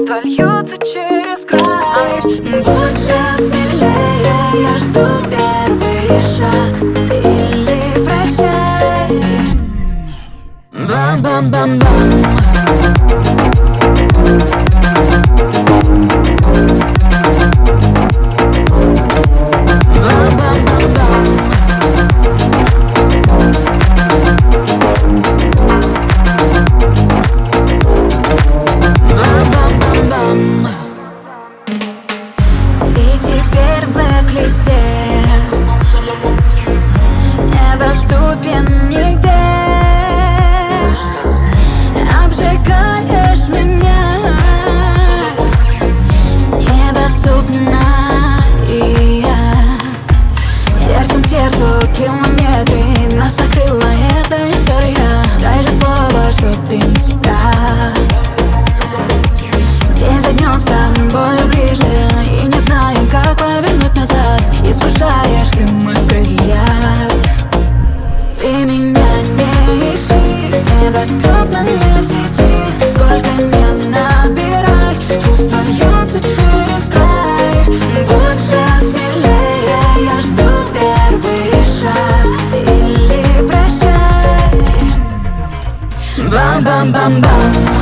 чувства льются через край. Больше, смелее, я жду первый шаг. Или прощай. Бам-бам-бам-бам. И теперь в блэк-листе недоступен нигде. Обжигаешь меня, недоступна и я. Сердцем к сердцу километры, нас накрыла эта история. Дай же слово, что ты не себя. День за днем с тобою ближе, и не знаем, как повернуть назад. Искушаешь ты мой в крови яд. Ты меня не ищи, недоступна мне в сети. Сколько не набирай, чувства льются через край. Больше, смелее, я жду первый шаг. Или прощай. Бам-бам-бам-бам.